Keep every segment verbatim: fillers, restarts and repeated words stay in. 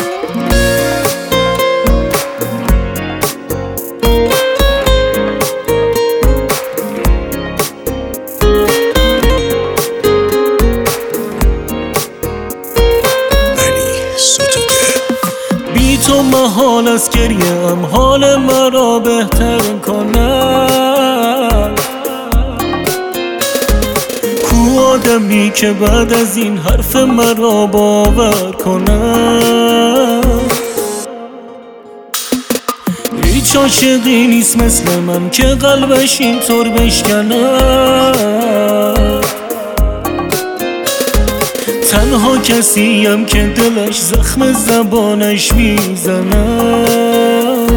بی تو محال از گریم حال مرا بهتر کنم. کو آدمی که بعد از این حرف مرا باور کنم. هیچ عاشقی نیست مثل من که قلبش اینطور بشکنم. تنها کسیم که دلش زخم زبانش میزنم.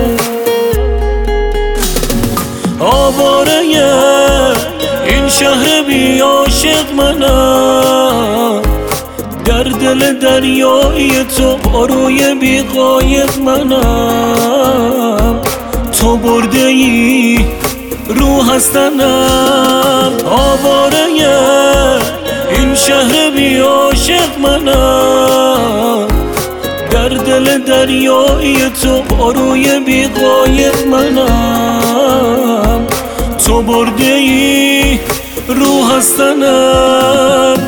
آواره این شهر بی عاشق منم. در دل دریایی تو باروی بی قایق منم. تو برده ای روح از تنم. آواره این شهر بی عاشق منم. در دل دریایی تو باروی بی قایق منم. تو برده ای روح از تنم.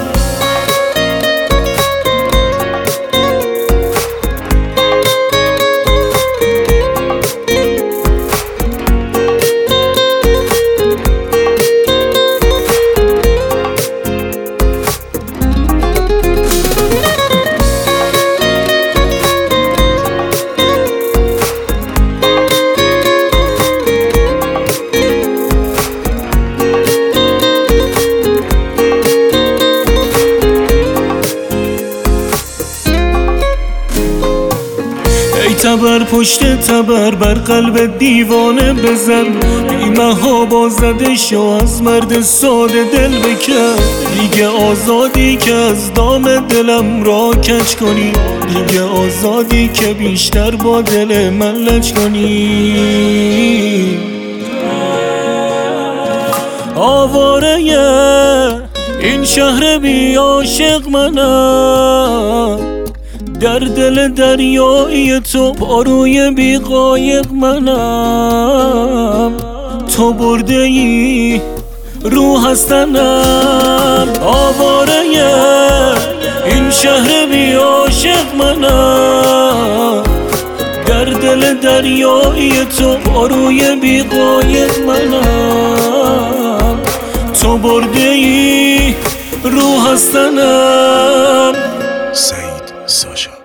تبر پشت تبر بر قلب دیوانه بزن. بیمها بازده شو از مرد ساده دل بکن. دیگه آزادی که از دام دلم را کج کنی. دیگه آزادی که بیشتر با دل من لج کنی. آواره این شهر بی عاشق منم. در دل دریایی تو باروی بی قایق منم. تو برده ای روح از تنم. آواره این شهر بی عاشق منم. در دل دریایی تو باروی بی قایق منم. تو برده ای روح از تنم. سعید ساشا.